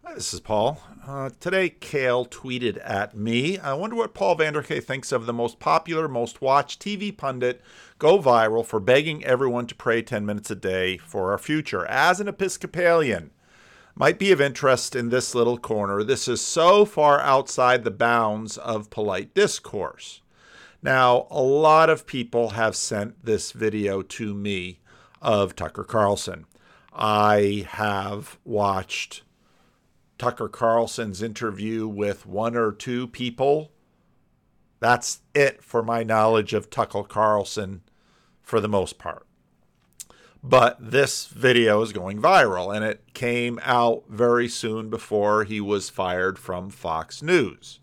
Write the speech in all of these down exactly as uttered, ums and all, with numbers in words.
This is Paul. Uh, today, Kale tweeted at me, I wonder what Paul Vanderkay thinks of the most popular, most watched T V pundit go viral for begging everyone to pray ten minutes a day for our future. As an Episcopalian, might be of interest in this little corner. This is so far outside the bounds of polite discourse. Now, a lot of people have sent this video to me of Tucker Carlson. I have watched Tucker Carlson's interview with one or two people. That's it for my knowledge of Tucker Carlson for the most part. But this video is going viral, and it came out very soon before he was fired from Fox News.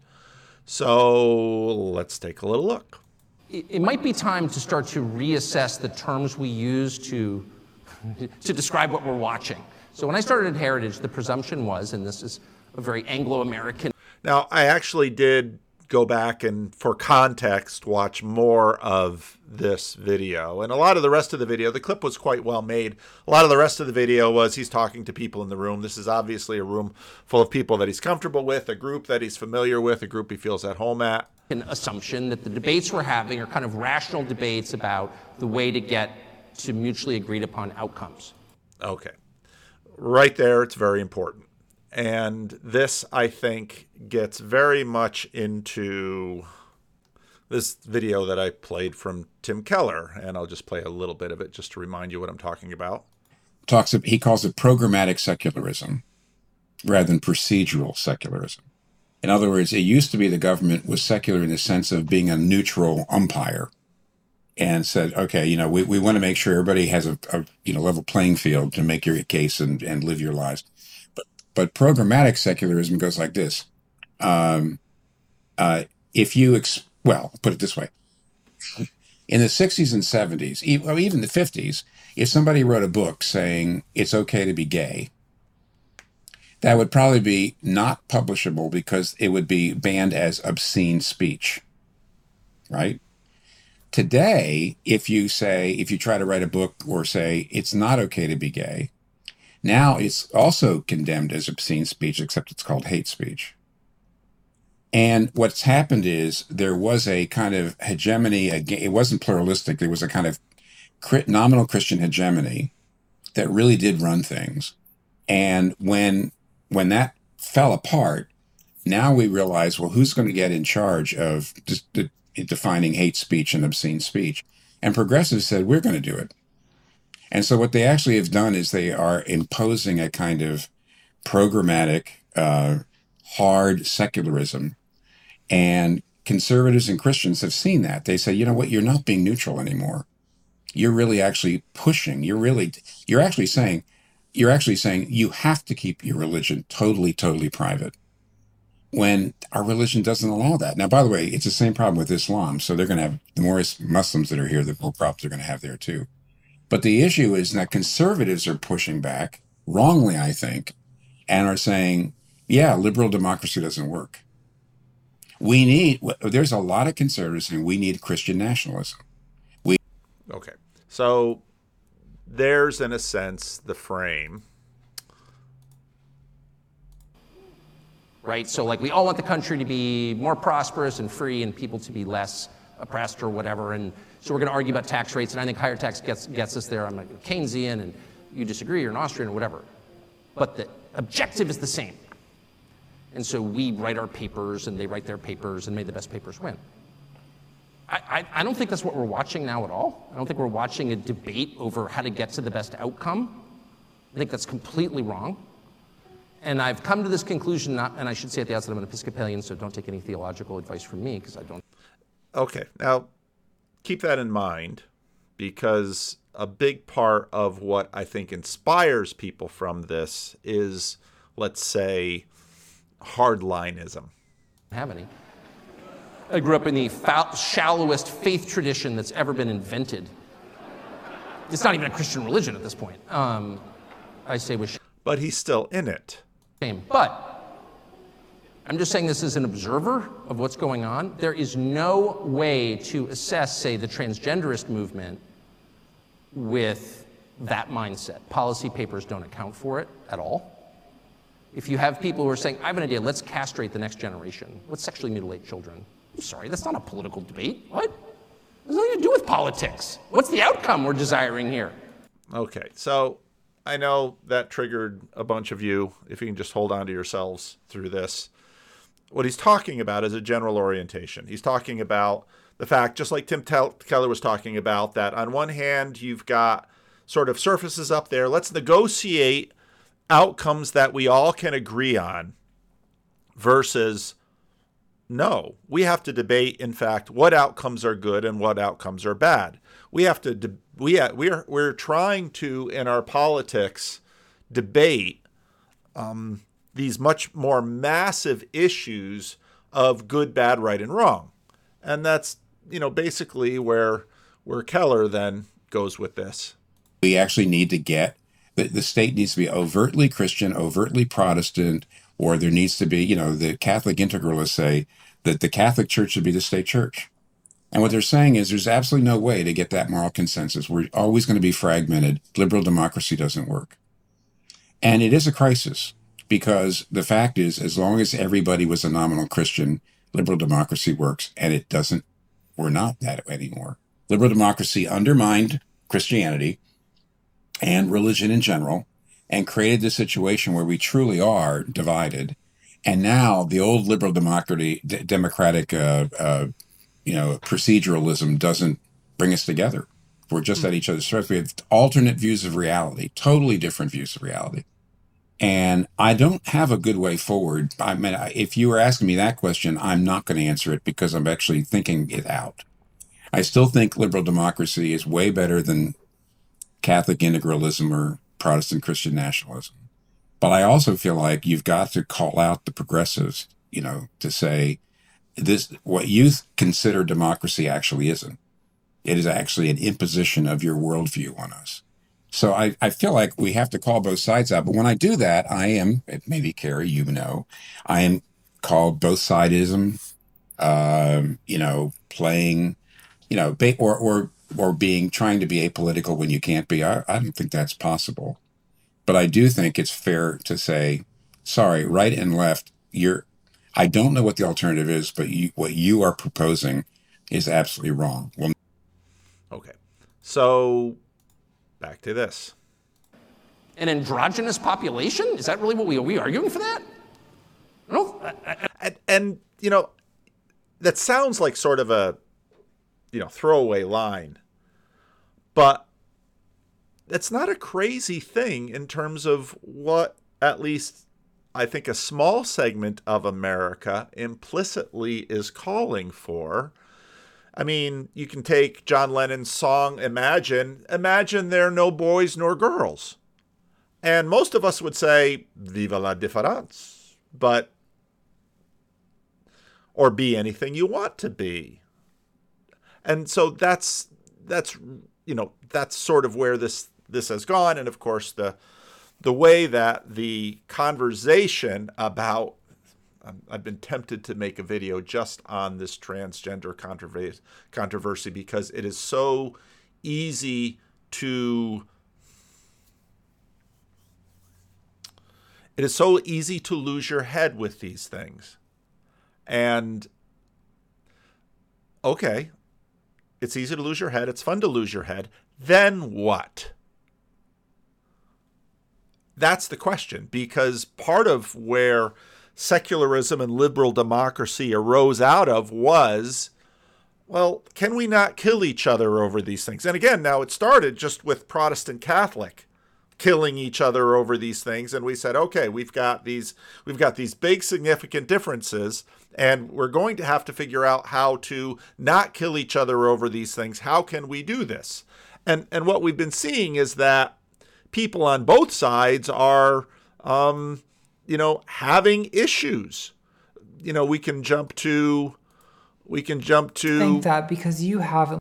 So let's take a little look. It might be time to start to reassess the terms we use to, to describe what we're watching. So when I started at Heritage, the presumption was, and this is a very Anglo-American. Now, I actually did go back and, for context, watch more of this video. And a lot of the rest of the video, the clip was quite well made. A lot of the rest of the video was he's talking to people in the room. This is obviously a room full of people that he's comfortable with, a group that he's familiar with, a group he feels at home at. An assumption that the debates we're having are kind of rational debates about the way to get to mutually agreed upon outcomes. Okay. Right there, it's very important. And this, I think, gets very much into this video that I played from Tim Keller, and I'll just play a little bit of it just to remind you what I'm talking about. Talks. He calls it programmatic secularism rather than procedural secularism. In other words, it used to be the government was secular in the sense of being a neutral umpire and said, okay, you know, we, we want to make sure everybody has a, a you know level playing field to make your case and, and live your lives. But but programmatic secularism goes like this. Um, uh, if you, ex- well, put it this way. In the sixties and seventies, even, even the fifties, if somebody wrote a book saying it's okay to be gay, that would probably be not publishable because it would be banned as obscene speech, right? Today, if you say, if you try to write a book or say it's not okay to be gay, now it's also condemned as obscene speech, except it's called hate speech. And what's happened is there was a kind of hegemony, it wasn't pluralistic, there was a kind of nominal Christian hegemony that really did run things. And when when that fell apart, now we realize, well, who's going to get in charge of just de- defining hate speech and obscene speech? And progressives said, we're going to do it. And so what they actually have done is they are imposing a kind of programmatic, uh, hard secularism. And conservatives and Christians have seen that. They say, you know what, you're not being neutral anymore. You're really actually pushing. You're really, you're actually saying, you're actually saying you have to keep your religion totally, totally private, when our religion doesn't allow that. Now, by the way, it's the same problem with Islam. So they're going to have, the more Muslims that are here, the more problems they're going to have there too. But the issue is that conservatives are pushing back, wrongly, I think, and are saying, yeah, liberal democracy doesn't work. We need, there's a lot of conservatives saying we need Christian nationalism. We Okay. So there's, in a sense, the frame. Right? So like we all want the country to be more prosperous and free and people to be less oppressed or whatever. And so we're going to argue about tax rates. And I think higher tax gets gets us there. I'm like Keynesian and you disagree, you're an Austrian or whatever. But the objective is the same. And so we write our papers and they write their papers and may the best papers win. I, I, I don't think that's what we're watching now at all. I don't think we're watching a debate over how to get to the best outcome. I think that's completely wrong. And I've come to this conclusion, not, and I should say at the outset I'm an Episcopalian, so don't take any theological advice from me, because I don't. Okay, now keep that in mind, because a big part of what I think inspires people from this is, let's say, hardlinism. Have any. I grew up in the fa- shallowest faith tradition that's ever been invented. It's not even a Christian religion at this point. Um, I say with But he's still in it. shame. But I'm just saying this as an observer of what's going on. There is no way to assess, say, the transgenderist movement with that mindset. Policy papers don't account for it at all. If you have people who are saying, I have an idea, let's castrate the next generation. Let's sexually mutilate children. I'm sorry, that's not a political debate. What? It has nothing to do with politics. What's the outcome we're desiring here? Okay, so I know that triggered a bunch of you. If you can just hold on to yourselves through this. What he's talking about is a general orientation. He's talking about the fact, just like Tim Tel- Keller was talking about, that on one hand, you've got sort of surfaces up there. Let's negotiate outcomes that we all can agree on versus no, we have to debate, in fact, what outcomes are good and what outcomes are bad. We have to, de- we ha- we're, we're trying to, in our politics, debate um, these much more massive issues of good, bad, right, and wrong. And that's, you know, basically where, where Keller then goes with this. We actually need to get The, the state needs to be overtly Christian, overtly Protestant, or there needs to be, you know, the Catholic integralists say that the Catholic Church should be the state church. And what they're saying is there's absolutely no way to get that moral consensus. We're always going to be fragmented. Liberal democracy doesn't work. And it is a crisis because the fact is, as long as everybody was a nominal Christian, liberal democracy works, and it doesn't. We're not that anymore. Liberal democracy undermined Christianity and religion in general, and created this situation where we truly are divided. And now the old liberal democracy, d- democratic, uh, uh, you know, proceduralism doesn't bring us together. We're just at each other's throats. We have alternate views of reality, totally different views of reality. And I don't have a good way forward. I mean, if you were asking me that question, I'm not going to answer it because I'm actually thinking it out. I still think liberal democracy is way better than Catholic integralism or Protestant Christian nationalism. But I also feel like you've got to call out the progressives, you know, to say this, what you consider democracy actually isn't. It is actually an imposition of your worldview on us. So I, I feel like we have to call both sides out. But when I do that, I am, maybe Carrie, you know, I am called both sidism, um, you know, playing, you know, or, or, or being, trying to be apolitical when you can't be. I, I don't think that's possible. But I do think it's fair to say, sorry, right and left, you're, I don't know what the alternative is, but you, what you are proposing is absolutely wrong. Well, okay. So back to this. An androgynous population? Is that really what we are we arguing for that? No. And, and, you know, that sounds like sort of a, you know, throwaway line, but that's not a crazy thing in terms of what at least I think a small segment of America implicitly is calling for. I mean, you can take John Lennon's song, Imagine, imagine there are no boys nor girls. And most of us would say, viva la différence, but, or be anything you want to be. And so that's, that's, you know, that's sort of where this, this has gone. And of course, the, the way that the conversation about, I've been tempted to make a video just on this transgender controversy, controversy because it is so easy to, it is so easy to lose your head with these things. And okay, it's easy to lose your head. It's fun to lose your head. Then what? That's the question, because part of where secularism and liberal democracy arose out of was, well, can we not kill each other over these things? And again, now it started just with Protestant Catholic killing each other over these things. And we said, okay, we've got these, we've got these big significant differences, and we're going to have to figure out how to not kill each other over these things. How can we do this? And, and what we've been seeing is that people on both sides are, um, you know, having issues. You know, we can jump to, we can jump to. I think that because you have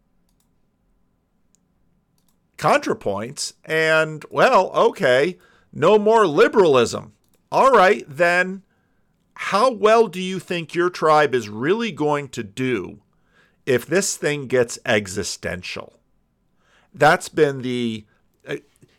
ContraPoints, and well, okay, no more liberalism. All right, then how well do you think your tribe is really going to do if this thing gets existential? That's been the,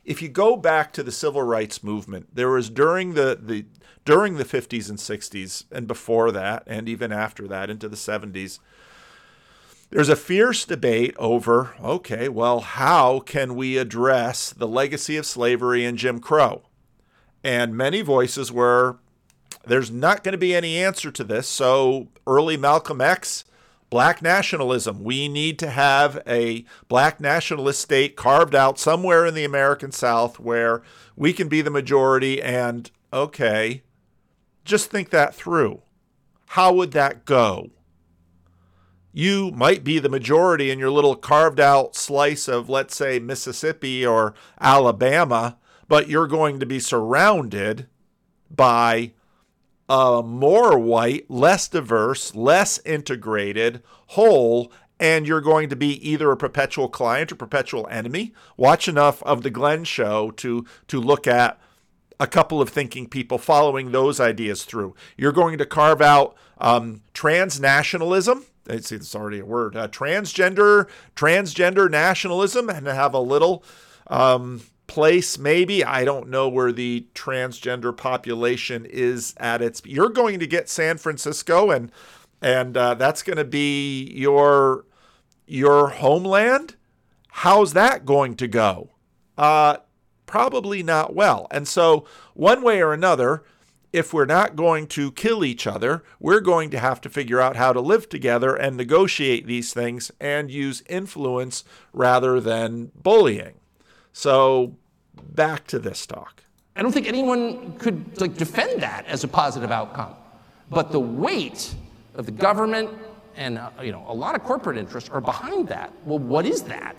if you go back to the civil rights movement, there was during the, the during the fifties and sixties and before that, and even after that into the seventies, there's a fierce debate over, okay, well, how can we address the legacy of slavery and Jim Crow? And many voices were, there's not going to be any answer to this. So early Malcolm X, black nationalism. We need to have a black nationalist state carved out somewhere in the American South where we can be the majority. And okay, just think that through. How would that go? You might be the majority in your little carved out slice of, let's say, Mississippi or Alabama, but you're going to be surrounded by a more white, less diverse, less integrated whole, and you're going to be either a perpetual client or perpetual enemy. Watch enough of the Glenn Show to, to look at a couple of thinking people following those ideas through. You're going to carve out um, transnationalism. It's, it's already a word. Uh, transgender, transgender nationalism, and have a little um, place, maybe. I don't know where the transgender population is at its. You're going to get San Francisco, and and uh, that's going to be your your homeland. How's that going to go? Uh, probably not well. And so, one way or another, if we're not going to kill each other, we're going to have to figure out how to live together and negotiate these things and use influence rather than bullying. So back to this talk. I don't think anyone could like defend that as a positive outcome. But the weight of the government and uh, you know a lot of corporate interests are behind that. Well, what is that?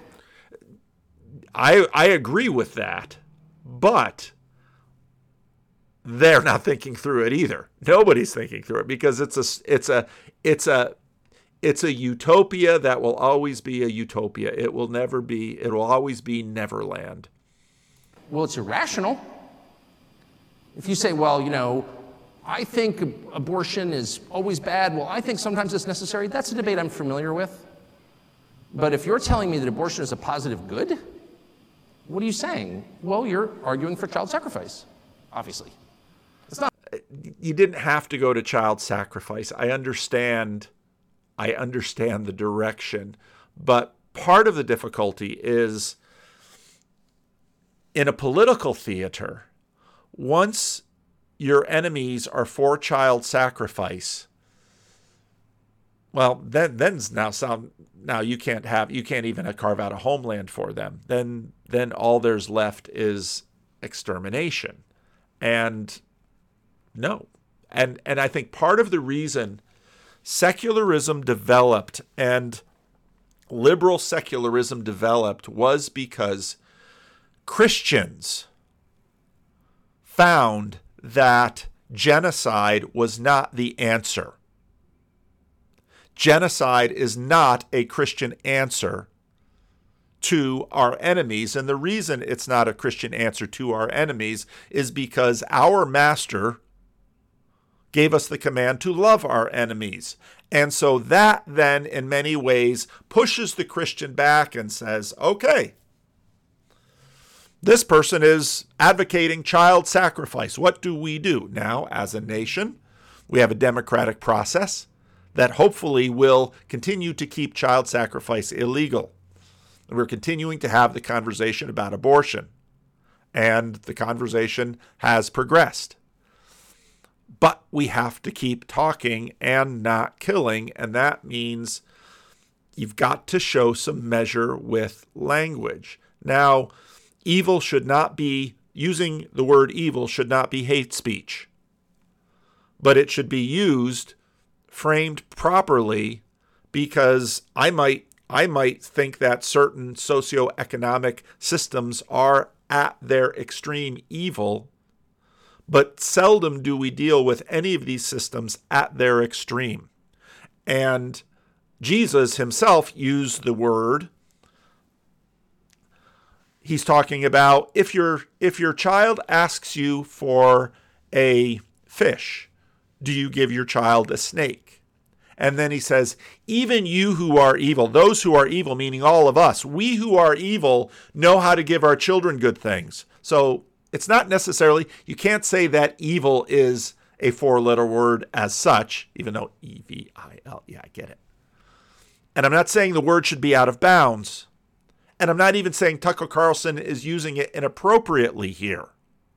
I I agree with that, but they're not thinking through it either. Nobody's thinking through it because it's a it's a it's a it's a utopia that will always be a utopia. It will never be. It will always be Neverland. Well, it's irrational. If you say, well, you know, I think abortion is always bad. Well, I think sometimes it's necessary. That's a debate I'm familiar with. But if you're telling me that abortion is a positive good, what are you saying? Well, you're arguing for child sacrifice, obviously. It's not. You didn't have to go to child sacrifice. I understand. I understand the direction. But part of the difficulty is in a political theater, once your enemies are for child sacrifice, well, then then's now sound now you can't have you can't even carve out a homeland for them. Then then all there's left is extermination. And no. And and I think part of the reason secularism developed and liberal secularism developed was because Christians found that genocide was not the answer. Genocide is not a Christian answer to our enemies. And the reason it's not a Christian answer to our enemies is because our master gave us the command to love our enemies. And so that then in many ways pushes the Christian back and says, okay, this person is advocating child sacrifice. What do we do? Now, as a nation, we have a democratic process that hopefully will continue to keep child sacrifice illegal. We're continuing to have the conversation about abortion, and the conversation has progressed. But we have to keep talking and not killing, and that means you've got to show some measure with language. Now, evil should not be, using the word evil should not be hate speech, but it should be used, framed properly, because I might I might think that certain socioeconomic systems are at their extreme evil, but seldom do we deal with any of these systems at their extreme. And Jesus himself used the word. He's talking about if your if your child asks you for a fish, do you give your child a snake? And then he says, even you who are evil, those who are evil, meaning all of us, we who are evil know how to give our children good things. So it's not necessarily, you can't say that evil is a four-letter word as such, even though E V I L, yeah, I get it. And I'm not saying the word should be out of bounds. And I'm not even saying Tucker Carlson is using it inappropriately here.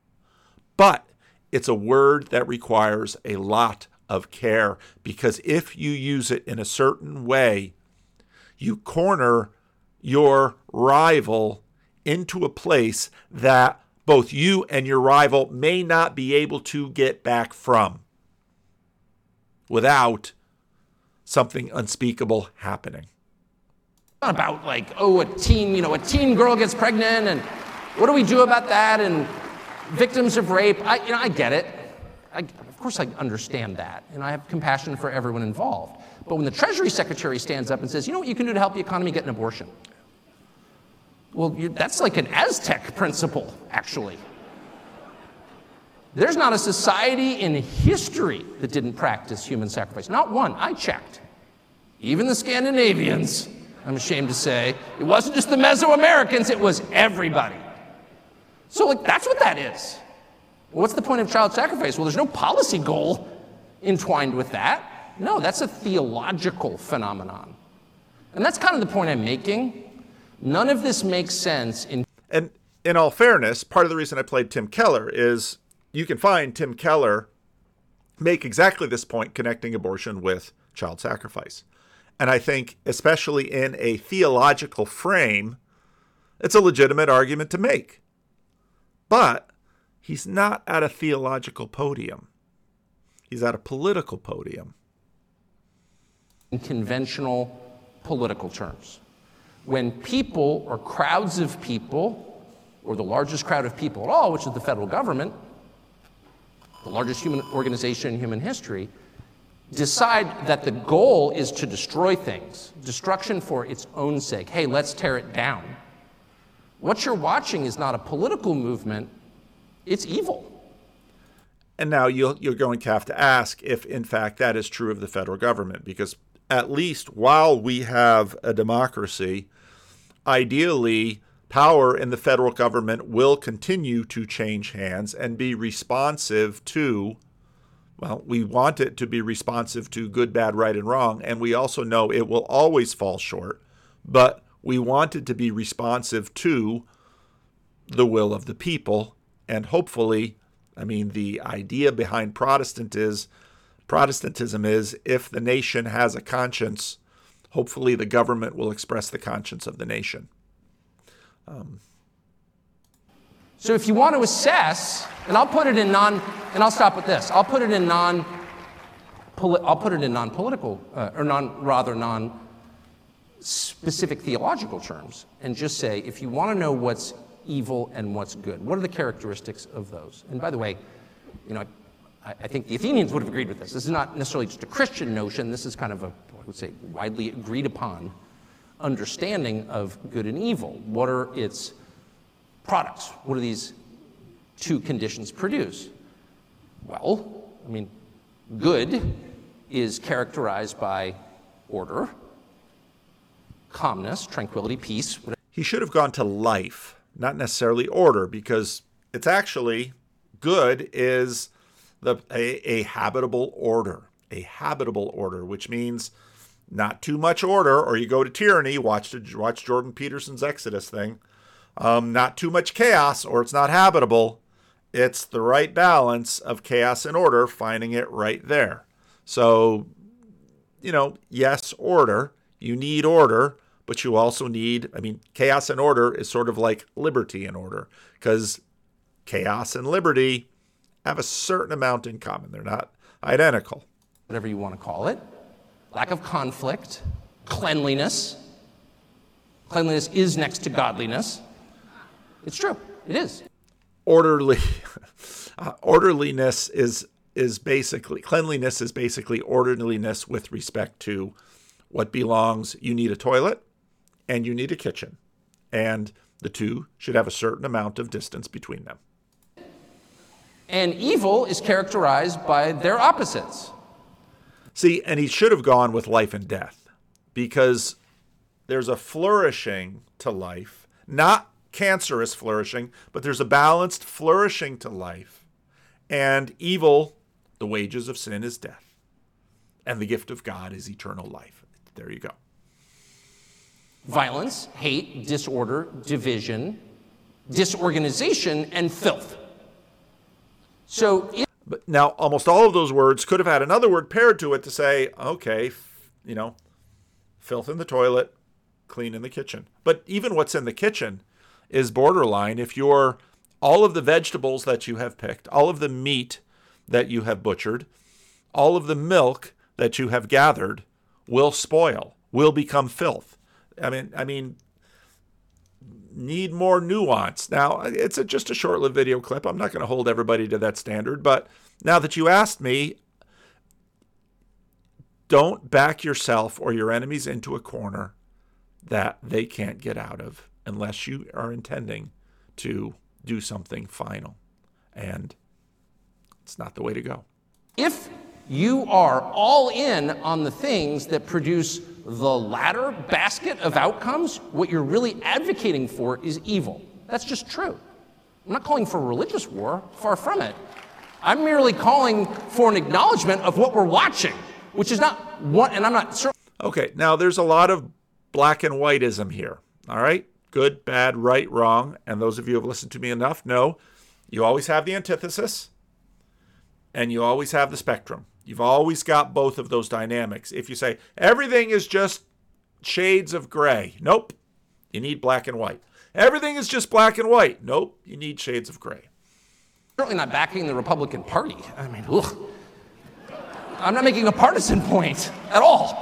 But it's a word that requires a lot of care, because if you use it in a certain way, you corner your rival into a place that both you and your rival may not be able to get back from without something unspeakable happening. Not about like, oh, a teen, you know, a teen girl gets pregnant and what do we do about that? And victims of rape, I, you know, I get it. I, of course I understand that, and I have compassion for everyone involved. But when the Treasury Secretary stands up and says, you know what you can do to help the economy? Get an abortion. Well, you, that's like an Aztec principle, actually. There's not a society in history that didn't practice human sacrifice. Not one. I checked. Even the Scandinavians, I'm ashamed to say. It wasn't just the Mesoamericans, it was everybody. So, like, that's what that is. What's the point of child sacrifice? Well, there's no policy goal entwined with that. No, that's a theological phenomenon. And that's kind of the point I'm making. None of this makes sense in... And in all fairness, part of the reason I played Tim Keller is you can find Tim Keller make exactly this point, connecting abortion with child sacrifice. And I think, especially in a theological frame, it's a legitimate argument to make. But he's not at a theological podium. He's at a political podium. In conventional political terms. When people or crowds of people, or the largest crowd of people at all, which is the federal government, the largest human organization in human history, decide that the goal is to destroy things, destruction for its own sake. Hey, let's tear it down. What you're watching is not a political movement, it's evil. And now you'll, you're going to have to ask if, in fact, that is true of the federal government, because at least while we have a democracy, ideally, power in the federal government will continue to change hands and be responsive to, well, we want it to be responsive to good, bad, right, and wrong, and we also know it will always fall short, but we want it to be responsive to the will of the people, and hopefully, I mean, the idea behind Protestant is, Protestantism is, if the nation has a conscience, hopefully the government will express the conscience of the nation. Um, so if you want to assess, and I'll put it in non, and I'll stop with this. I'll put it in non, I'll put it in non-political, uh, or non, rather non-specific theological terms, and just say, if you want to know what's evil and what's good, what are the characteristics of those? And by the way, you know, I, I think the Athenians would have agreed with this. This is not necessarily just a Christian notion. This is kind of a, I would say, widely agreed upon understanding of good and evil. What are its products? What do these two conditions produce? Well, I mean, good is characterized by order, calmness, tranquility, peace. He should have gone to life, not necessarily order, because it's actually good is the a, a habitable order, a habitable order, which means not too much order, or you go to tyranny. Watch watch Jordan Peterson's Exodus thing. Um, not too much chaos, or it's not habitable. It's the right balance of chaos and order, finding it right there. So, you know, yes, order. You need order, but you also need, I mean, chaos and order is sort of like liberty and order, because chaos and liberty have a certain amount in common. They're not identical. Whatever you want to call it. Lack of conflict, cleanliness. Cleanliness is next to godliness. It's true. It is. Orderly, uh, orderliness is is basically, cleanliness is basically orderliness with respect to what belongs. You need a toilet and you need a kitchen, and the two should have a certain amount of distance between them. And evil is characterized by their opposites. See, and he should have gone with life and death, because there's a flourishing to life, not cancerous flourishing, but there's a balanced flourishing to life. And evil, the wages of sin is death. And the gift of God is eternal life. There you go. Violence, hate, disorder, division, disorganization, and filth. So if But now, almost all of those words could have had another word paired to it to say, okay, you know, filth in the toilet, clean in the kitchen. But even what's in the kitchen is borderline. If you're all of the vegetables that you have picked, all of the meat that you have butchered, all of the milk that you have gathered will spoil, will become filth. I mean, I mean, need more nuance. Now, it's a, just a short-lived video clip. I'm not going to hold everybody to that standard, but now that you asked me, don't back yourself or your enemies into a corner that they can't get out of unless you are intending to do something final. And it's not the way to go. If you are all in on the things that produce the latter basket of outcomes, what you're really advocating for is evil. That's just true. I'm not calling for a religious war, far from it. I'm merely calling for an acknowledgement of what we're watching, which is not what, and I'm not certain. Okay, now there's a lot of black and whiteism here, all right? Good, bad, right, wrong. And those of you who have listened to me enough know you always have the antithesis and you always have the spectrum. You've always got both of those dynamics. If you say everything is just shades of gray, nope, you need black and white. Everything is just black and white, nope, you need shades of gray. Certainly not backing the Republican Party. I mean, ugh. I'm not making a partisan point at all.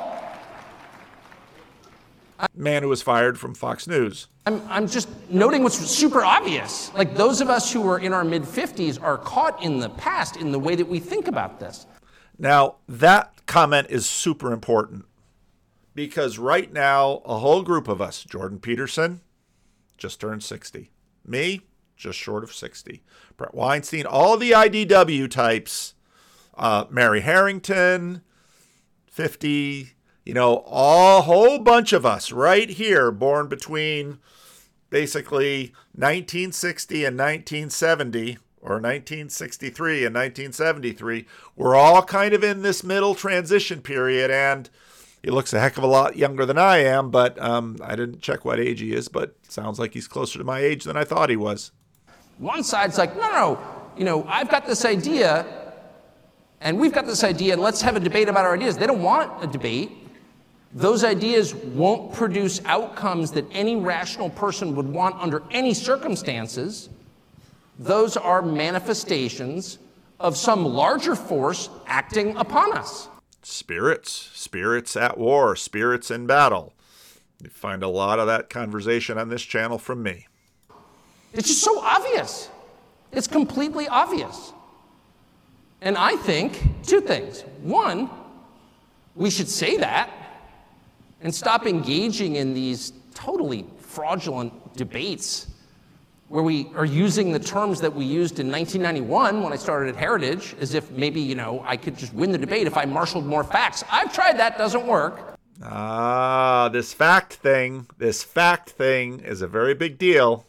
Man who was fired from Fox News. I'm, I'm just noting what's super obvious. Like, those of us who are in our mid fifties are caught in the past in the way that we think about this. Now, that comment is super important because right now, a whole group of us, Jordan Peterson, just turned sixty. Me, just short of sixty. Brett Weinstein, all the I D W types, uh, Mary Harrington, fifty, you know, a whole bunch of us right here, born between basically nineteen sixty and nineteen seventy, or nineteen sixty-three and nineteen seventy-three, we're all kind of in this middle transition period, and he looks a heck of a lot younger than I am, but um, I didn't check what age he is, but sounds like he's closer to my age than I thought he was. One side's like, no, no, you know, I've got this idea, and we've got this idea, and let's have a debate about our ideas. They don't want a debate. Those ideas won't produce outcomes that any rational person would want under any circumstances. Those are manifestations of some larger force acting upon us. Spirits, spirits at war, spirits in battle. You find a lot of that conversation on this channel from me. It's just so obvious. It's completely obvious. And I think two things. One, we should say that and stop engaging in these totally fraudulent debates where we are using the terms that we used in nineteen ninety-one when I started at Heritage, as if maybe, you know, I could just win the debate if I marshaled more facts. I've tried that, doesn't work. Ah, this fact thing, this fact thing is a very big deal.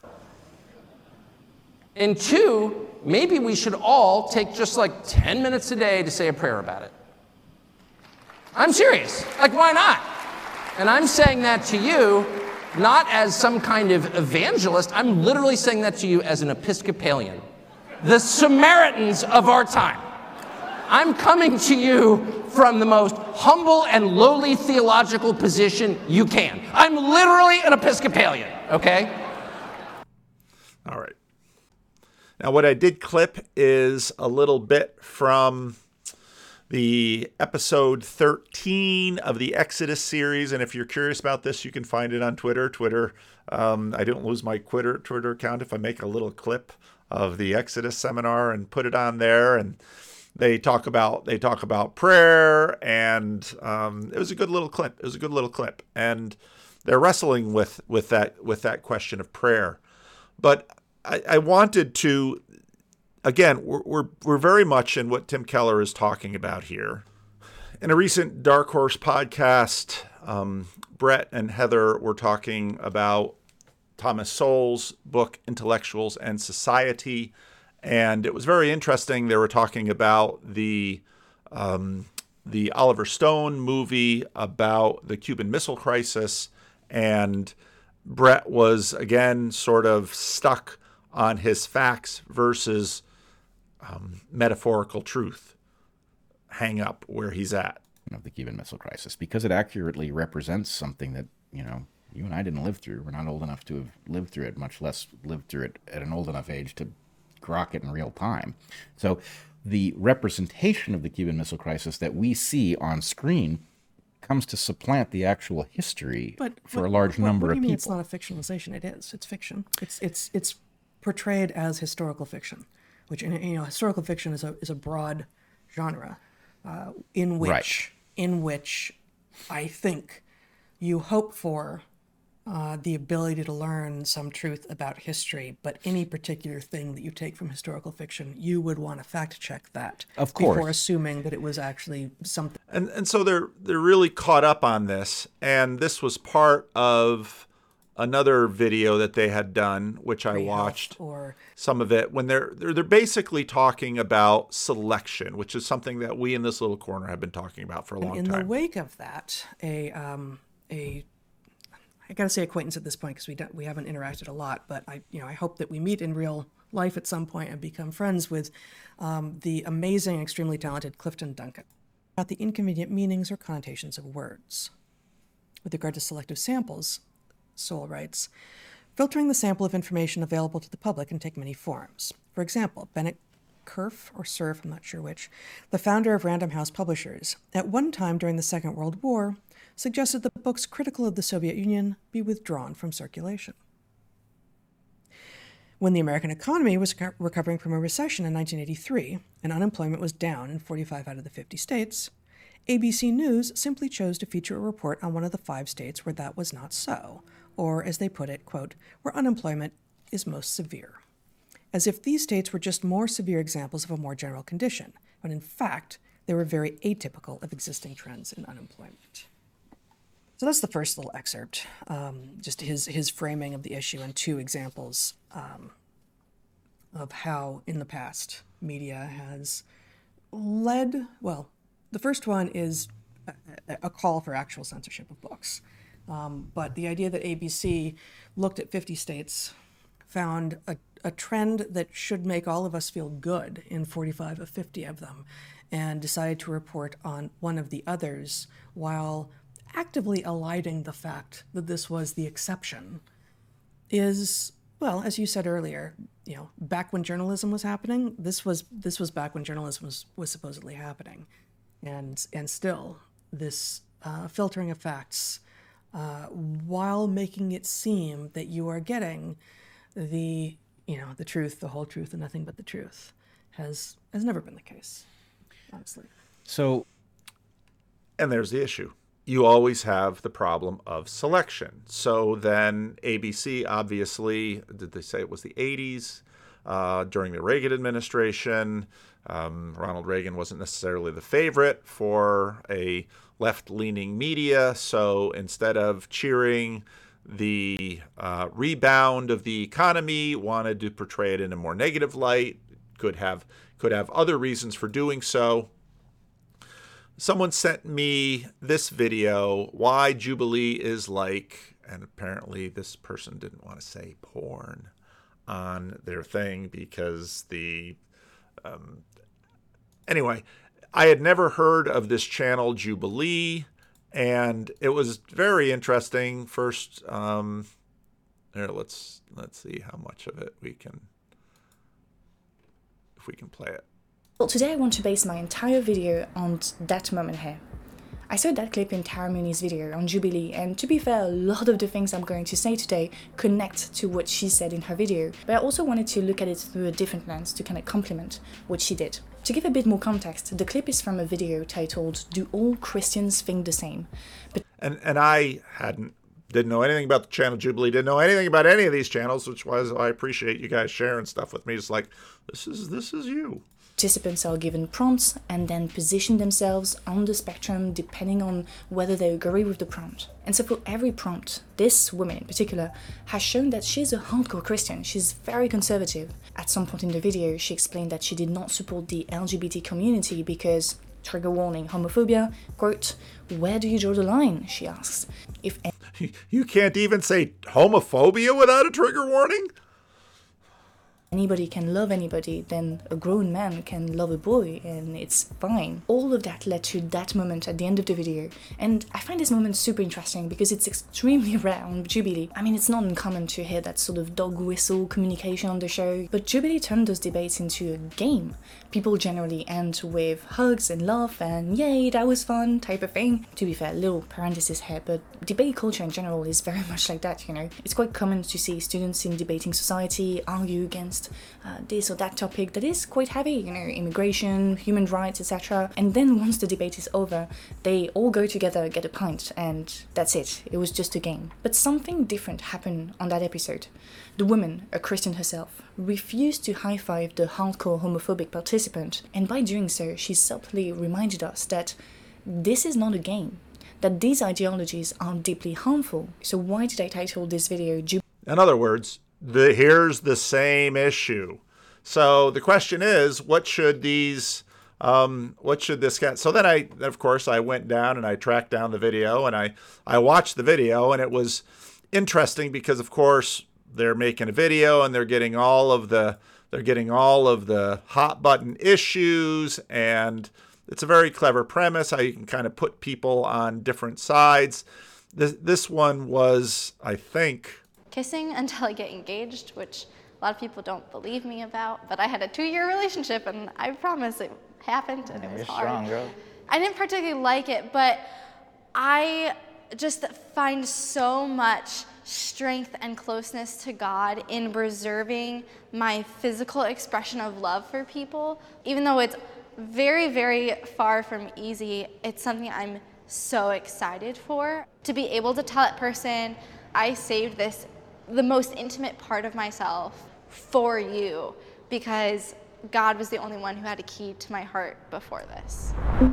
And two, maybe we should all take just like ten minutes a day to say a prayer about it. I'm serious. Like, why not? And I'm saying that to you not as some kind of evangelist. I'm literally saying that to you as an Episcopalian, the Samaritans of our time. I'm coming to you from the most humble and lowly theological position you can. I'm literally an Episcopalian, okay? All right. Now, what I did clip is a little bit from the episode thirteen of the Exodus series. And if you're curious about this, you can find it on Twitter. Twitter, um, I don't lose my Twitter, Twitter account if I make a little clip of the Exodus seminar and put it on there. And they talk about they talk about prayer, and um, it was a good little clip. It was a good little clip, and they're wrestling with with that with that question of prayer. But I, I wanted to. Again, we're, we're we're very much in what Tim Keller is talking about here. In a recent Dark Horse podcast, um, Brett and Heather were talking about Thomas Sowell's book, Intellectuals and Society. And it was very interesting. They were talking about the um, the Oliver Stone movie about the Cuban Missile Crisis. And Brett was, again, sort of stuck on his facts versus um, metaphorical truth hang up where he's at. Of the Cuban Missile Crisis, because it accurately represents something that, you know, you and I didn't live through. We're not old enough to have lived through it, much less lived through it at an old enough age to grok it in real time. So the representation of the Cuban Missile Crisis that we see on screen comes to supplant the actual history but for what, a large what, number what do of you mean people. It's not a fictionalization. It is. It's fiction. It's it's it's portrayed as historical fiction, which, you know, historical fiction is a is a broad genre uh, in which Right. in which I think you hope for uh, the ability to learn some truth about history, but any particular thing that you take from historical fiction, you would want to fact check that Of course. before assuming that it was actually something. And and so they're they're really caught up on this, and this was part of another video that they had done, which I watched Or some of it, when they're, they're they're basically talking about selection, which is something that we in this little corner have been talking about for a long in time. the wake of that, a um, a I gotta say acquaintance at this point because we don't we haven't interacted a lot, but I you know I hope that we meet in real life at some point and become friends with um, the amazing, extremely talented Clifton Duncan about the inconvenient meanings or connotations of words. With regard to selective samples, Sowell writes, filtering the sample of information available to the public can take many forms. For example, Bennett Cerf, or Cerf, I'm not sure which, the founder of Random House Publishers, at one time during the Second World War, suggested that books critical of the Soviet Union be withdrawn from circulation. When the American economy was co- recovering from a recession in nineteen eighty-three, and unemployment was down in forty-five out of the fifty states, A B C News simply chose to feature a report on one of the five states where that was not so, or as they put it, quote, where unemployment is most severe. As if these states were just more severe examples of a more general condition, when in fact, they were very atypical of existing trends in unemployment. So that's the first little excerpt, um, just his, his framing of the issue and two examples um, of how in the past media has led, well, the first one is a, a call for actual censorship of books. Um, but the idea that A B C looked at fifty states, found a, a trend that should make all of us feel good in forty-five of fifty of them, and decided to report on one of the others while actively eliding the fact that this was the exception is, well, as you said earlier, you know, back when journalism was happening, this was this was back when journalism was, was supposedly happening. And and still, this uh, filtering of facts, uh, while making it seem that you are getting the, you know, the truth, the whole truth, and nothing but the truth, has has never been the case, honestly. So, And there's the issue. You always have the problem of selection. So then A B C, obviously, did they say it was the eighties, uh, during the Reagan administration? Um, Ronald Reagan wasn't necessarily the favorite for a left-leaning media. So instead of cheering the uh, rebound of the economy, wanted to portray it in a more negative light, could have could have other reasons for doing so. Someone sent me this video, why Jubilee is like, and apparently this person didn't want to say porn on their thing because the, um, anyway, I had never heard of this channel Jubilee, and it was very interesting. First, um, here, let's, let's see how much of it we can, if we can play it. Well, today I want to base my entire video on that moment here. I saw that clip in Tara Mooney's video on Jubilee, and to be fair, a lot of the things I'm going to say today connect to what she said in her video, but I also wanted to look at it through a different lens to kind of complement what she did. To give a bit more context, the clip is from a video titled, Do All Christians Think the Same? But And and I hadn't, didn't know anything about the channel Jubilee, didn't know anything about any of these channels, which was, I appreciate you guys sharing stuff with me. It's like, this is, this is you. Participants are given prompts and then position themselves on the spectrum depending on whether they agree with the prompt. And so for every prompt, this woman in particular has shown that she's a hardcore Christian. She's very conservative. At some point in the video, she explained that she did not support the L G B T community because, trigger warning, homophobia, quote, "Where do you draw the line?" she asks. If You can't even say homophobia without a trigger warning? anybody can love anybody, then a grown man can love a boy, and it's fine. All of that led to that moment at the end of the video, and I find this moment super interesting because it's extremely rare on Jubilee. I mean, it's not uncommon to hear that sort of dog whistle communication on the show, but Jubilee turned those debates into a game. People generally end with hugs and laugh and yay, that was fun type of thing. To be fair, little parenthesis here, but debate culture in general is very much like that, you know. It's quite common to see students in debating society argue against uh, this or that topic that is quite heavy, you know, immigration, human rights, et cetera. And then once the debate is over, they all go together, get a pint, and that's it. It was just a game. But something different happened on that episode. The woman, a Christian herself, refused to high-five the hardcore homophobic participant, and by doing so, she subtly reminded us that this is not a game, that these ideologies are deeply harmful. So why did I title this video Jubilee? In other words, the here's the same issue. So the question is, what should these, um, what should this get? So then I, of course, I went down and I tracked down the video and I, I watched the video, and it was interesting because, of course, they're making a video and they're getting all of the, they're getting all of the hot button issues, and it's a very clever premise how you can kind of put people on different sides. This, this one was, I think, kissing until I get engaged, which a lot of people don't believe me about, but I had a two-year relationship and I promise it happened and it was You're hard. strong, girl. I didn't particularly like it, but I just find so much strength and closeness to God in preserving my physical expression of love for people. Even though it's very, very far from easy, it's something I'm so excited for. To be able to tell that person, I saved this, the most intimate part of myself for you, because God was the only one who had a key to my heart before this.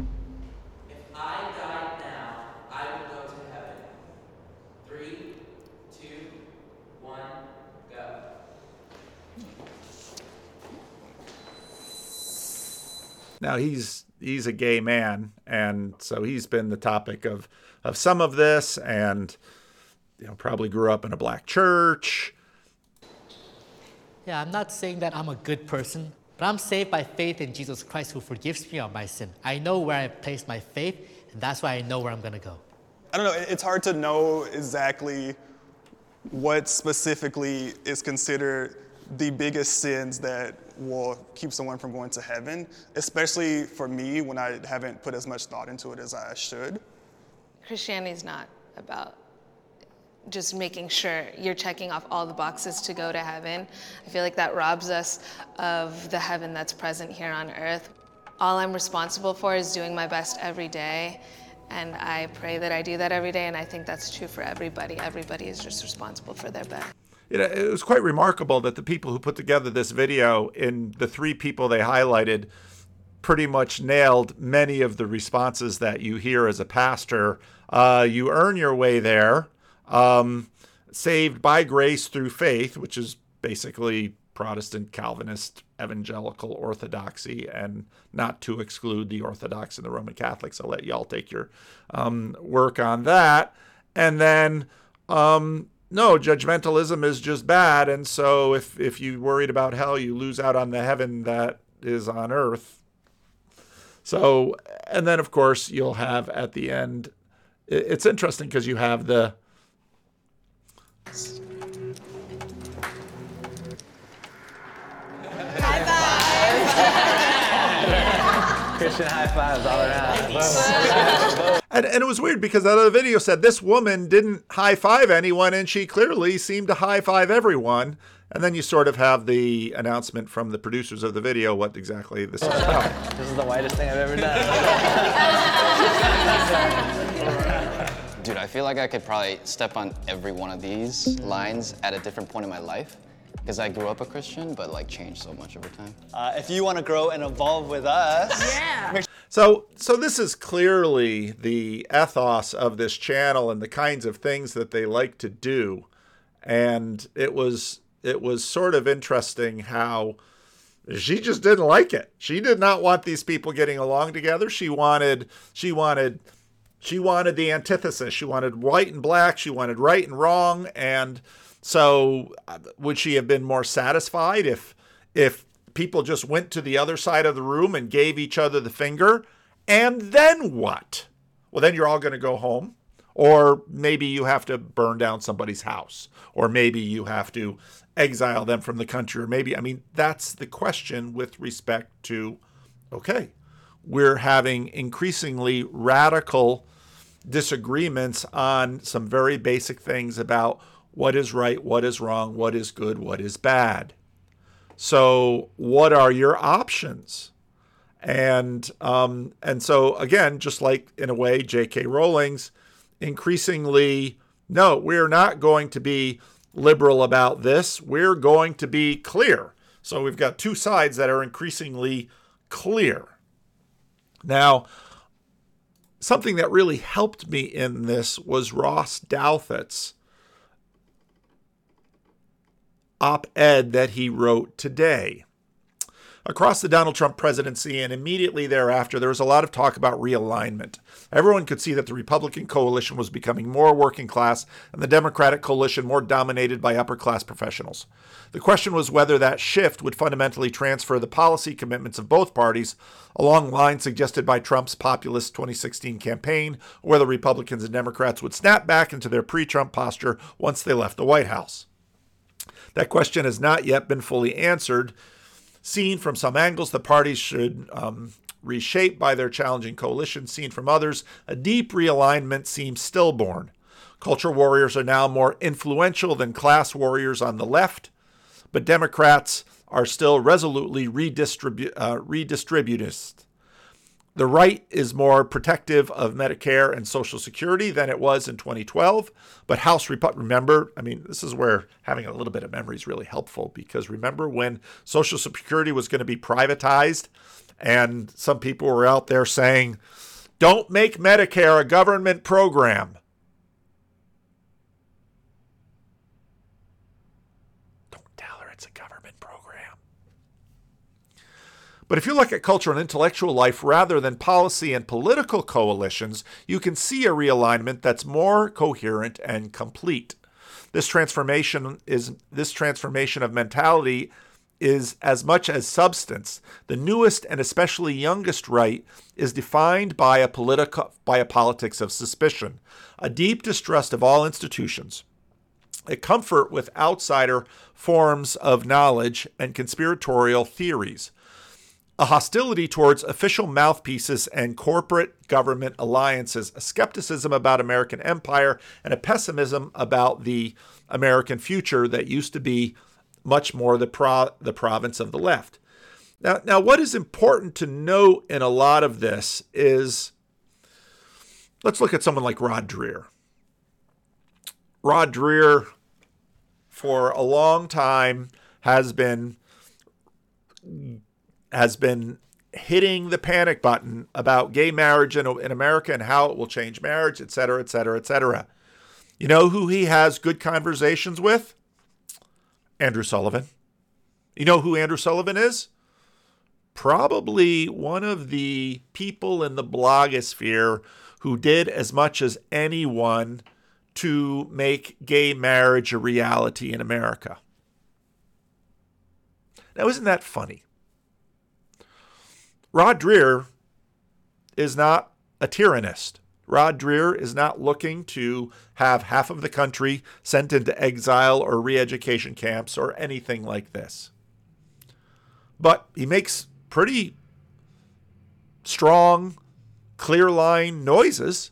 If I died now, I would go to heaven. Three, two, one, go. now he's he's a gay man, and so he's been the topic of of some of this, and you know, probably grew up in a black church. Yeah, I'm not saying that I'm a good person, but I'm saved by faith in Jesus Christ who forgives me of my sin. I know where I placed my faith, and that's why I know where I'm going to go. I don't know, it's hard to know exactly what specifically is considered the biggest sins that will keep someone from going to heaven, especially for me when I haven't put as much thought into it as I should. Christianity is not about just making sure you're checking off all the boxes to go to heaven. I feel like that robs us of the heaven that's present here on earth. All I'm responsible for is doing my best every day, and I pray that I do that every day, and I think that's true for everybody. Everybody is just responsible for their best. It, it was quite remarkable that the people who put together this video, in the three people they highlighted, pretty much nailed many of the responses that you hear as a pastor. Uh, you earn your way there. Um, saved by grace through faith, which is basically Protestant, Calvinist, evangelical orthodoxy, and not to exclude the Orthodox and the Roman Catholics. I'll let y'all take your um, work on that. And then, um, no, judgmentalism is just bad. And so if, if you're worried about hell, you lose out on the heaven that is on earth. So, and then, of course, you'll have at the end, it's interesting because you have the, High five! Christian high fives all around. and, and it was weird because that other video said this woman didn't high five anyone, and she clearly seemed to high five everyone. And then you sort of have the announcement from the producers of the video what exactly this is about. This is the whitest thing I've ever done. Dude, I feel like I could probably step on every one of these lines at a different point in my life. Because I grew up a Christian, but like changed so much over time. Uh, if you want to grow and evolve with us, yeah. So, so this is clearly the ethos of this channel and the kinds of things that they like to do. And it was, it was sort of interesting how she just didn't like it. She did not want these people getting along together. She wanted, she wanted, she wanted the antithesis. She wanted white and black. She wanted right and wrong. And so would she have been more satisfied if, if people just went to the other side of the room and gave each other the finger? And then what? Well, then you're all going to go home. Or maybe you have to burn down somebody's house. Or maybe you have to exile them from the country. Or maybe, I mean, that's the question with respect to, okay, we're having increasingly radical disagreements on some very basic things about what is right, what is wrong, what is good, what is bad. So what are your options? And um, and so, again, just like in a way, J K. Rowling's increasingly, no, we're not going to be liberal about this. We're going to be clear. So we've got two sides that are increasingly clear. Now, something that really helped me in this was Ross Douthat's op-ed that he wrote today. Across the Donald Trump presidency and immediately thereafter, there was a lot of talk about realignment. Everyone could see that the Republican coalition was becoming more working class and the Democratic coalition more dominated by upper class professionals. The question was whether that shift would fundamentally transfer the policy commitments of both parties along lines suggested by Trump's populist twenty sixteen campaign, or whether Republicans and Democrats would snap back into their pre-Trump posture once they left the White House. That question has not yet been fully answered. Seen from some angles, the parties should um, reshape by their challenging coalition. Seen from others, a deep realignment seems stillborn. Culture warriors are now more influential than class warriors on the left, but Democrats are still resolutely redistribu- uh, redistributist. The right is more protective of Medicare and Social Security than it was in twenty twelve, but House Republicans, remember, I mean, this is where having a little bit of memory is really helpful, because remember when Social Security was going to be privatized and some people were out there saying, don't make Medicare a government program. Don't tell her it's a government program. But if you look at culture and intellectual life rather than policy and political coalitions, you can see a realignment that's more coherent and complete. This transformation is this transformation of mentality is as much as substance. The newest and especially youngest right is defined by a political by a politics of suspicion, a deep distrust of all institutions, a comfort with outsider forms of knowledge and conspiratorial theories, a hostility towards official mouthpieces and corporate government alliances, a skepticism about American empire, and a pessimism about the American future that used to be much more the pro- the province of the left. Now, now, what is important to note in a lot of this is, let's look at someone like Rod Dreher. Rod Dreher, for a long time, has been has been hitting the panic button about gay marriage in, in America and how it will change marriage, et cetera, et cetera, et cetera. You know who he has good conversations with? Andrew Sullivan. You know who Andrew Sullivan is? Probably one of the people in the blogosphere who did as much as anyone to make gay marriage a reality in America. Now, isn't that funny? Rod Dreher is not a tyrannist. Rod Dreher is not looking to have half of the country sent into exile or re-education camps or anything like this. But he makes pretty strong, clear-line noises.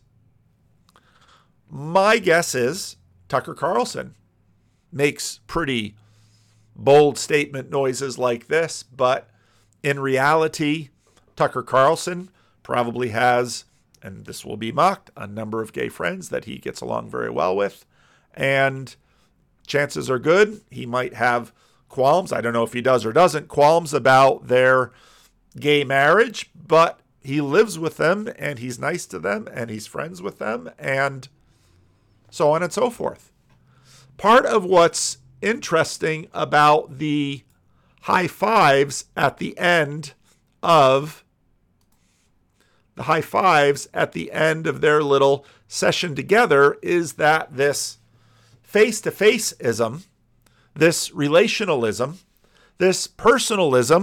My guess is Tucker Carlson makes pretty bold statement noises like this, but in reality, Tucker Carlson probably has, and this will be mocked, a number of gay friends that he gets along very well with. And chances are good he might have qualms, I don't know if he does or doesn't, qualms about their gay marriage, but he lives with them and he's nice to them and he's friends with them and so on and so forth. Part of what's interesting about the high fives at the end of the high fives at the end of their little session together is that this face-to-face-ism, this relationalism, this personalism.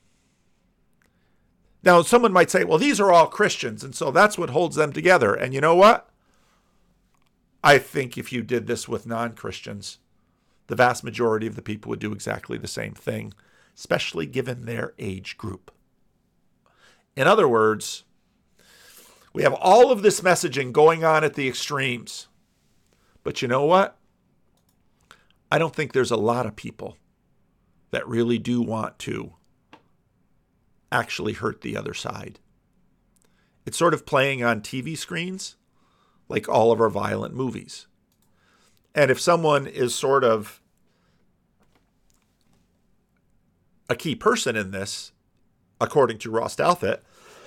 Now, someone might say, well, these are all Christians, and so that's what holds them together. And you know what? I think if you did this with non-Christians, the vast majority of the people would do exactly the same thing, especially given their age group. In other words, we have all of this messaging going on at the extremes. But you know what? I don't think there's a lot of people that really do want to actually hurt the other side. It's sort of playing on T V screens like all of our violent movies. And if someone is sort of a key person in this, according to Ross Douthat,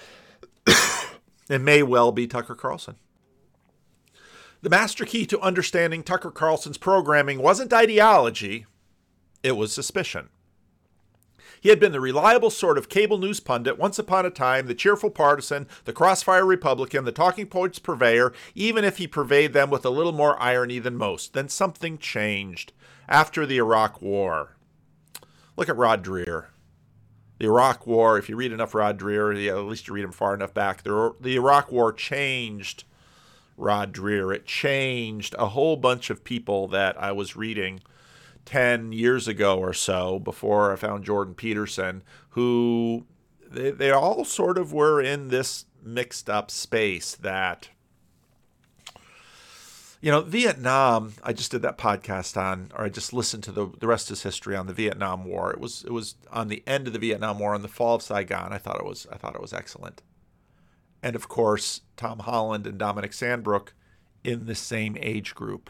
it may well be Tucker Carlson. The master key to understanding Tucker Carlson's programming wasn't ideology, it was suspicion. He had been the reliable sort of cable news pundit once upon a time, the cheerful partisan, the crossfire Republican, the talking points purveyor, even if he purveyed them with a little more irony than most. Then something changed after the Iraq War. Look at Rod Dreher. The Iraq War, if you read enough Rod Dreher, yeah, at least you read him far enough back, the, the Iraq War changed Rod Dreher. It changed a whole bunch of people that I was reading ten years ago or so, before I found Jordan Peterson, who they, they all sort of were in this mixed up space that, you know, Vietnam, I just did that podcast on, or I just listened to the the rest is history on the Vietnam War. It was it was on the end of the Vietnam War, on the fall of Saigon. I thought it was I thought it was excellent. And of course, Tom Holland and Dominic Sandbrook in the same age group.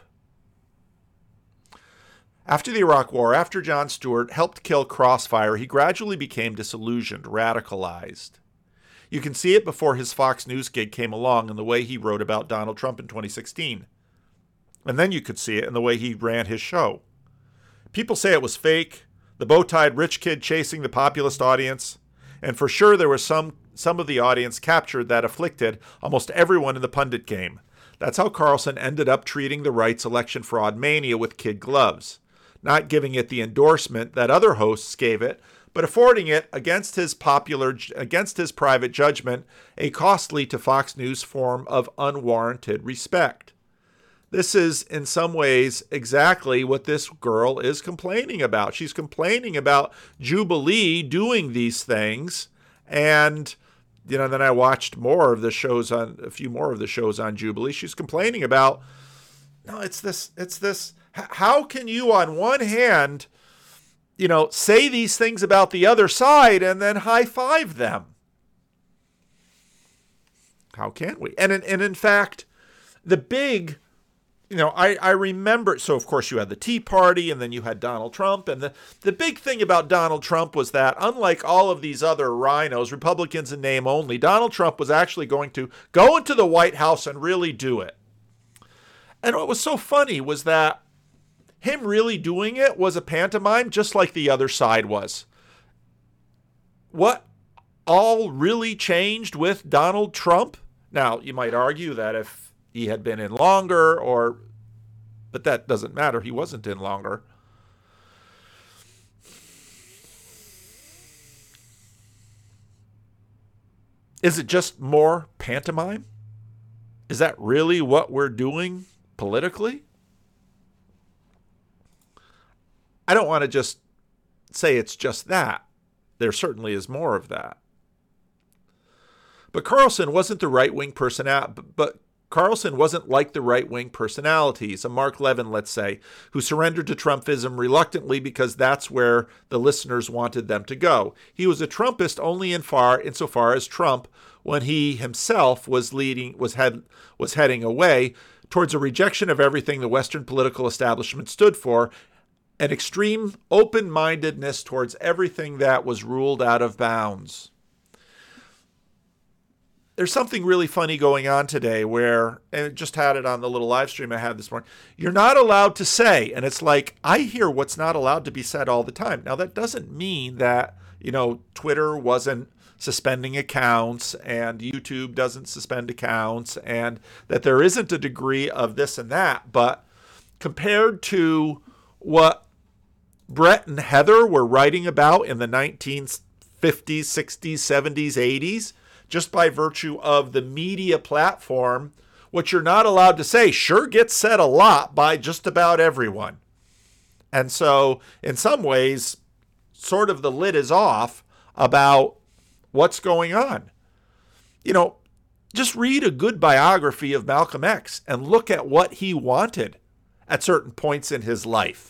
After the Iraq War, after Jon Stewart helped kill Crossfire, he gradually became disillusioned, radicalized. You can see it before his Fox News gig came along in the way he wrote about Donald Trump in twenty sixteen. And then you could see it in the way he ran his show. People say it was fake, the bow-tied rich kid chasing the populist audience, and for sure there was some, some of the audience captured that afflicted almost everyone in the pundit game. That's how Carlson ended up treating the right's election fraud mania with kid gloves. Not giving it the endorsement that other hosts gave it, but affording it against his popular, against his private judgment, a costly to Fox News form of unwarranted respect. This is, in some ways, exactly what this girl is complaining about. She's complaining about Jubilee doing these things, and you know, then I watched more of the shows on a few more of the shows on Jubilee. She's complaining about, no, it's this, it's this. How can you, on one hand, you know, say these things about the other side and then high five them? How can we? And in, and in fact, the big, you know, I, I remember, so of course you had the Tea Party and then you had Donald Trump. And the, the big thing about Donald Trump was that, unlike all of these other rhinos, Republicans in name only, Donald Trump was actually going to go into the White House and really do it. And what was so funny was that him really doing it was a pantomime, just like the other side was. What all really changed with Donald Trump? Now, you might argue that if he had been in longer, or, but that doesn't matter. He wasn't in longer. Is it just more pantomime? Is that really what we're doing politically? I don't want to just say it's just that. There certainly is more of that. But Carlson wasn't the right-wing personality, but Carlson wasn't like the right-wing personalities, a Mark Levin, let's say, who surrendered to Trumpism reluctantly because that's where the listeners wanted them to go. He was a Trumpist only in far insofar as Trump, when he himself was leading, was head, was heading away towards a rejection of everything the Western political establishment stood for, an extreme open-mindedness towards everything that was ruled out of bounds. There's something really funny going on today where, and I just had it on the little live stream I had this morning, you're not allowed to say, and it's like, I hear what's not allowed to be said all the time. Now, that doesn't mean that, you know, Twitter wasn't suspending accounts and YouTube doesn't suspend accounts and that there isn't a degree of this and that, but compared to what Brett and Heather were writing about in the nineteen fifties, sixties, seventies, eighties, just by virtue of the media platform, what you're not allowed to say sure gets said a lot by just about everyone. And so in some ways, sort of the lid is off about what's going on. You know, just read a good biography of Malcolm X and look at what he wanted at certain points in his life.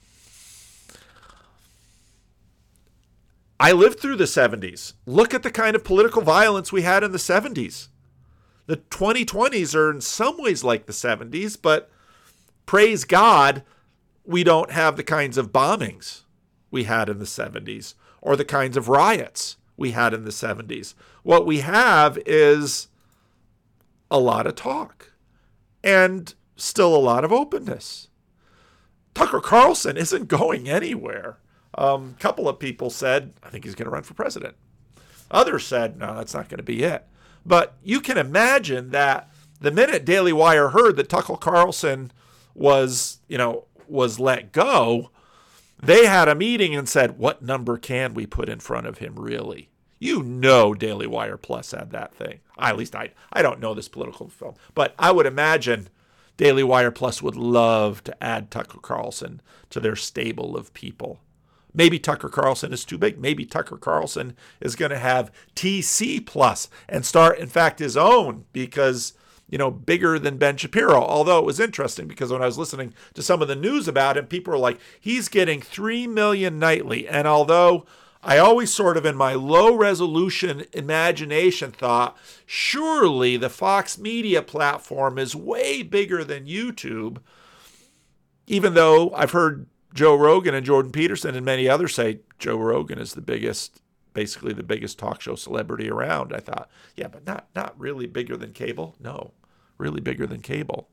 I lived through the seventies. Look at the kind of political violence we had in the seventies. The twenty twenties are in some ways like the seventies, but praise God, we don't have the kinds of bombings we had in the seventies or the kinds of riots we had in the seventies. What we have is a lot of talk and still a lot of openness. Tucker Carlson isn't going anywhere. A um, couple of people said, I think he's going to run for president. Others said, no, that's not going to be it. But you can imagine that the minute Daily Wire heard that Tucker Carlson was, you know, was let go, they had a meeting and said, what number can we put in front of him, really? You know Daily Wire Plus had that thing. I, at least I, I don't know this political film, but I would imagine Daily Wire Plus would love to add Tucker Carlson to their stable of people. Maybe Tucker Carlson is too big. Maybe Tucker Carlson is going to have T C Plus and start, in fact, his own because, you know, bigger than Ben Shapiro. Although it was interesting because when I was listening to some of the news about him, people were like, he's getting three million dollars nightly. And although I always sort of in my low resolution imagination thought, surely the Fox Media platform is way bigger than YouTube, even though I've heard Joe Rogan and Jordan Peterson and many others say Joe Rogan is the biggest, basically the biggest talk show celebrity around. I thought, yeah, but not not really bigger than cable. No, really bigger than cable.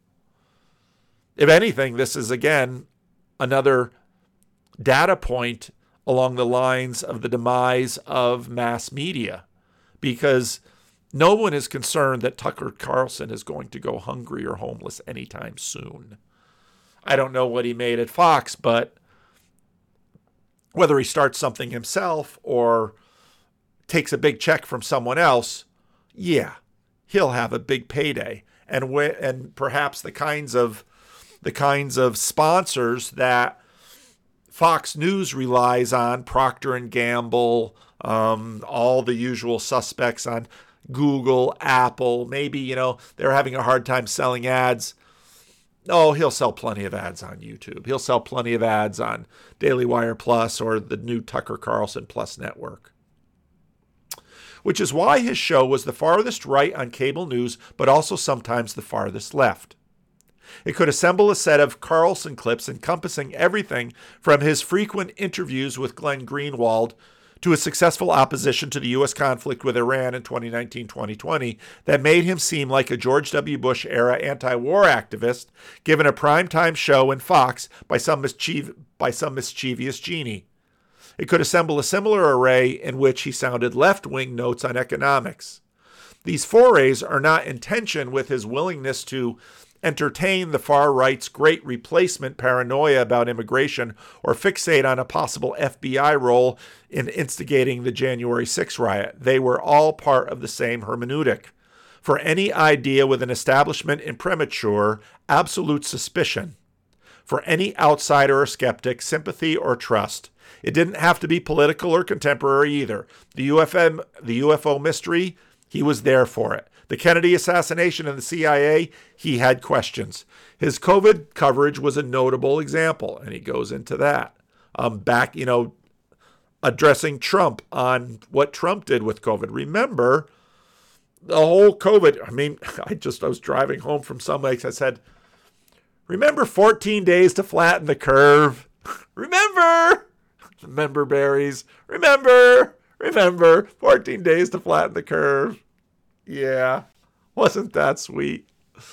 If anything, this is, again, another data point along the lines of the demise of mass media, because no one is concerned that Tucker Carlson is going to go hungry or homeless anytime soon. I don't know what he made at Fox, but whether he starts something himself or takes a big check from someone else, yeah, he'll have a big payday. And wh- and perhaps the kinds of the kinds of sponsors that Fox News relies on, Procter and Gamble, um, all the usual suspects on Google, Apple, maybe, you know, they're having a hard time selling ads. Oh, he'll sell plenty of ads on YouTube. He'll sell plenty of ads on Daily Wire Plus or the new Tucker Carlson Plus network. Which is why his show was the farthest right on cable news, but also sometimes the farthest left. It could assemble a set of Carlson clips encompassing everything from his frequent interviews with Glenn Greenwald to his successful opposition to the U S conflict with Iran in twenty nineteen to twenty twenty that made him seem like a George W. Bush-era anti-war activist given a primetime show in Fox by some, mischiev- by some mischievous genie. It could assemble a similar array in which he sounded left-wing notes on economics. These forays are not in tension with his willingness to entertain the far right's great replacement paranoia about immigration or fixate on a possible F B I role in instigating the January sixth riot. They were all part of the same hermeneutic. For any idea with an establishment imprimatur, absolute suspicion. For any outsider or skeptic, sympathy or trust. It didn't have to be political or contemporary either. The U F M, the U F O mystery, he was there for it. The Kennedy assassination and the C I A, he had questions. His COVID coverage was a notable example, and he goes into that. Um, back, you know, addressing Trump on what Trump did with COVID. Remember, the whole COVID, I mean, I just, I was driving home from some lakes. I said, remember fourteen days to flatten the curve? Remember, remember berries. Remember, remember, fourteen days to flatten the curve. Yeah, wasn't that sweet?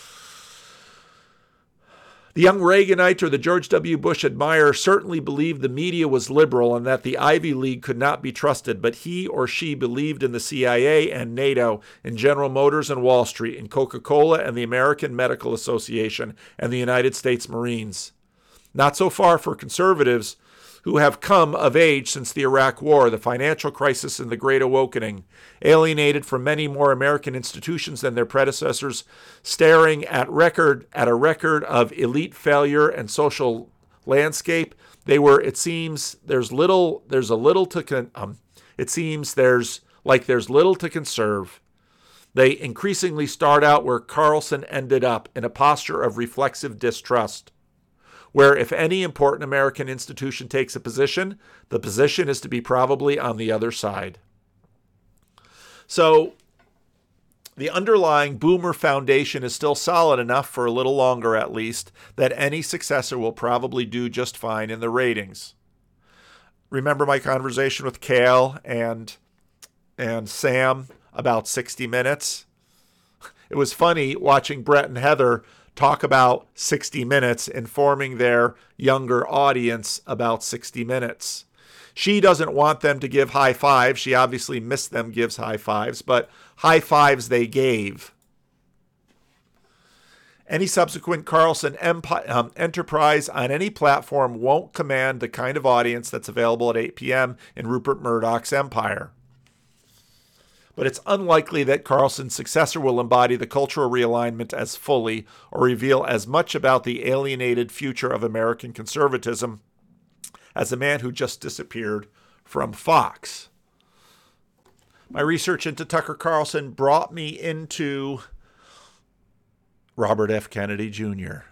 The young Reaganite or the George W. Bush admirer certainly believed the media was liberal and that the Ivy League could not be trusted, but he or she believed in the C I A and NATO, in General Motors and Wall Street, in Coca-Cola and the American Medical Association and the United States Marines. Not so far for conservatives who have come of age since the Iraq War, the financial crisis, and the Great Awakening, alienated from many more American institutions than their predecessors, staring at record at a record of elite failure and social landscape. They were, it seems, there's little, there's a little to, con, um, it seems there's like there's little to conserve. They increasingly start out where Carlson ended up, in a posture of reflexive distrust, where if any important American institution takes a position, the position is to be probably on the other side. So the underlying boomer foundation is still solid enough, for a little longer at least, that any successor will probably do just fine in the ratings. Remember my conversation with Kale and, and Sam about sixty minutes? It was funny watching Brett and Heather talk about sixty minutes, informing their younger audience about sixty minutes. She doesn't want them to give high fives. She obviously missed them gives high fives, but high fives they gave. Any subsequent Carlson empire, um, enterprise on any platform won't command the kind of audience that's available at eight p.m. in Rupert Murdoch's empire. But it's unlikely that Carlson's successor will embody the cultural realignment as fully, or reveal as much about the alienated future of American conservatism as the man who just disappeared from Fox. My research into Tucker Carlson brought me into Robert F. Kennedy Junior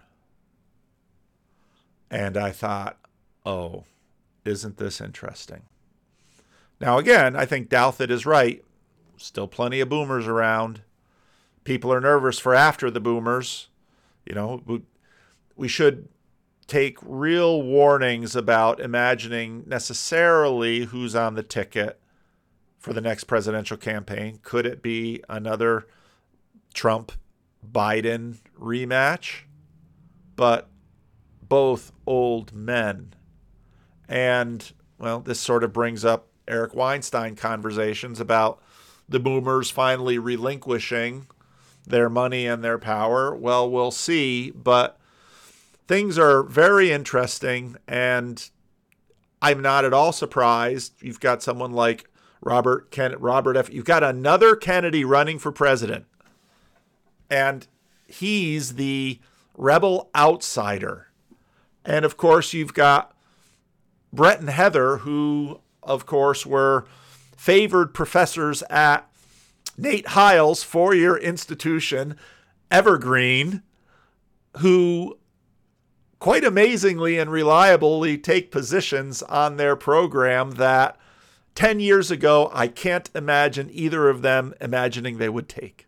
And I thought, oh, isn't this interesting? Now, again, I think Douthit is right. Still plenty of boomers around. People are nervous for after the boomers. You know, we, we should take real warnings about imagining necessarily who's on the ticket for the next presidential campaign. Could it be another Trump-Biden rematch? But both old men. And, well, this sort of brings up Eric Weinstein conversations about the boomers finally relinquishing their money and their power. Well, we'll see, but things are very interesting, and I'm not at all surprised. You've got someone like Robert Ken- Robert F. You've got another Kennedy running for president, and he's the rebel outsider. And, of course, you've got Brett and Heather, who, of course, were favored professors at Nate Heil's four-year institution, Evergreen, who quite amazingly and reliably take positions on their program that ten years ago I can't imagine either of them imagining they would take.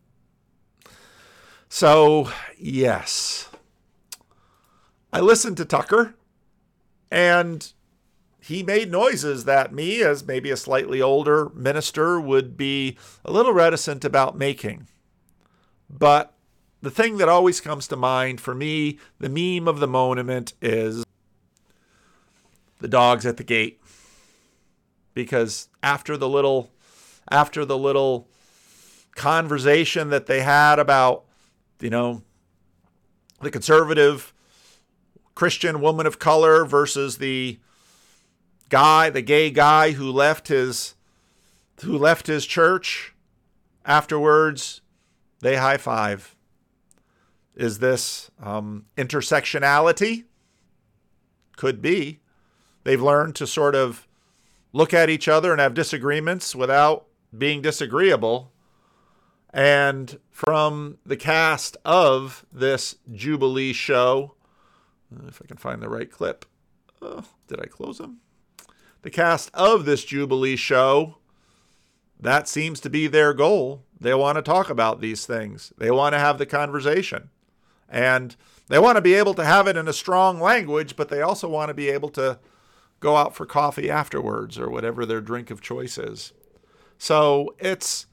So, yes, I listened to Tucker, and he made noises that me, as maybe a slightly older minister, would be a little reticent about making. But the thing that always comes to mind for me, the meme of the moment, is the dogs at the gate. Because after the little, after the little conversation that they had about, you know, the conservative Christian woman of color versus the guy, the gay guy who left his who left his church, afterwards they high five. Is this um, intersectionality? Could be. They've learned to sort of look at each other and have disagreements without being disagreeable. And from the cast of this Jubilee show, if I can find the right clip. Oh, did I close them? The cast of this Jubilee show, that seems to be their goal. They want to talk about these things. They want to have the conversation. And They want to be able to have it in a strong language, but they also want to be able to go out for coffee afterwards or whatever their drink of choice is. So it's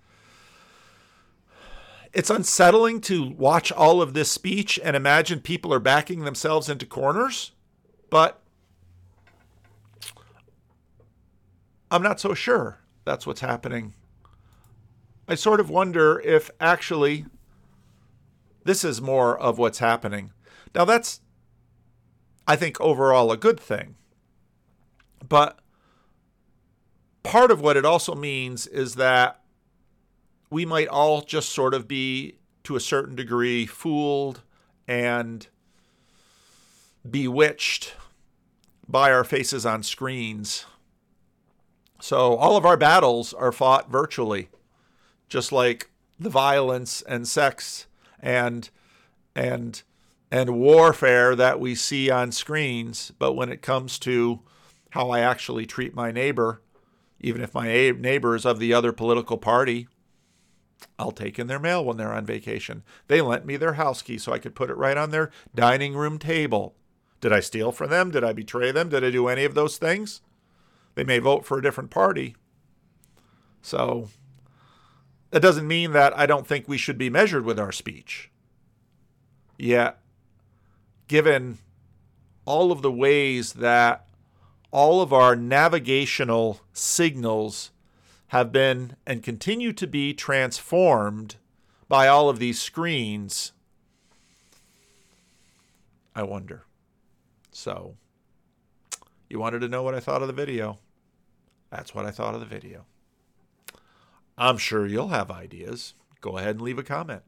it's unsettling to watch all of this speech and imagine people are backing themselves into corners, but I'm not so sure that's what's happening. I sort of wonder if actually this is more of what's happening. Now that's, I think, overall a good thing. But part of what it also means is that we might all just sort of be, to a certain degree, fooled and bewitched by our faces on screens. So all of our battles are fought virtually, just like the violence and sex and and and warfare that we see on screens. But when it comes to how I actually treat my neighbor, even if my neighbor is of the other political party, I'll take in their mail when they're on vacation. They lent me their house key so I could put it right on their dining room table. Did I steal from them? Did I betray them? Did I do any of those things? They may vote for a different party. So that doesn't mean that I don't think we should be measured with our speech. Yet, given all of the ways that all of our navigational signals have been and continue to be transformed by all of these screens, I wonder. So, you wanted to know what I thought of the video? That's what I thought of the video. I'm sure you'll have ideas. Go ahead and leave a comment.